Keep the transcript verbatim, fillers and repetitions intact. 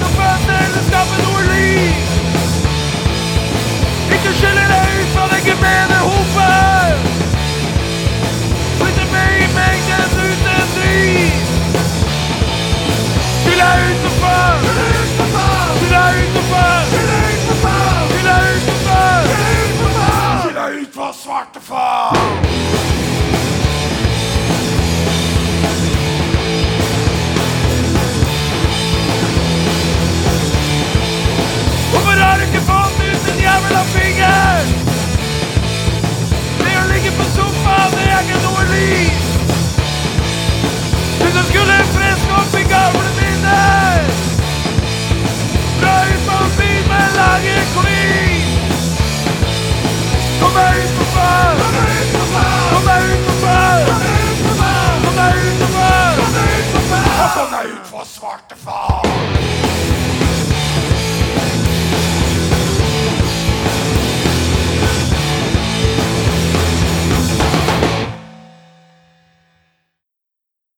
og bønner eller skape noe liv. Ikke skille deg ut fra den gemene hopen. Flytte med i mengden uten driv. Til deg utenfor. Til deg utenfor. Til deg utenfor. Til deg utenfor. Til deg utenfor svarte faen. Hvorfor har du ikke fått ut en jævla finger? Det å ligge på sofaen, det er ikke noe liv. Du som skulle freske opp i gamle minner. Dra ut på en bil med lage klin. Kom deg ut på far. Kom deg ut på far. Kom deg ut på far. Kom deg ut på far. Kom deg ut på far. Kom deg ut på far. Og kom deg ut for svarte far.